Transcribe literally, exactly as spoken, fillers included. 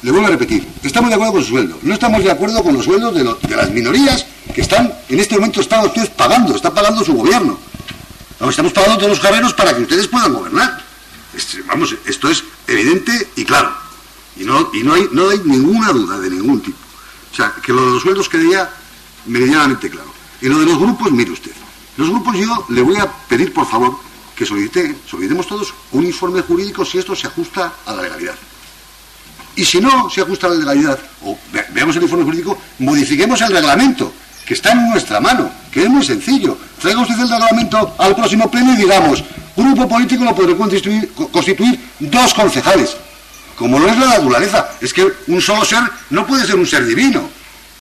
le vuelvo a repetir, estamos de acuerdo con su sueldo, no estamos de acuerdo con los sueldos de, lo, de las minorías que están, en este momento están ustedes pagando, está pagando su gobierno. Vamos, estamos pagando todos los carreros para que ustedes puedan gobernar. Este, vamos, esto es evidente y claro. Y no, y no hay, no hay ninguna duda de ningún tipo. O sea, que lo de los sueldos quedaría meridianamente claro. Y lo de los grupos, mire usted, los grupos yo le voy a pedir, por favor, que solicite, solicitemos todos un informe jurídico si esto se ajusta a la legalidad. Y si no se ajusta a la legalidad, o ve, veamos el informe jurídico, modifiquemos el reglamento, que está en nuestra mano, que es muy sencillo. Traiga usted el reglamento al próximo pleno y digamos, grupo político lo podrá constituir, constituir dos concejales. Como no es la naturaleza, es que un solo ser no puede ser un ser divino.